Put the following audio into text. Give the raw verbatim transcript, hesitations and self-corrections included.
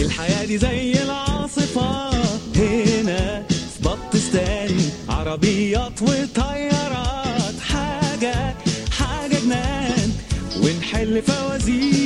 الحياة دي زي العاصفة، هنا في بطستان عربيات وطيارات، حاجة حاجة جنان ونحل فوازير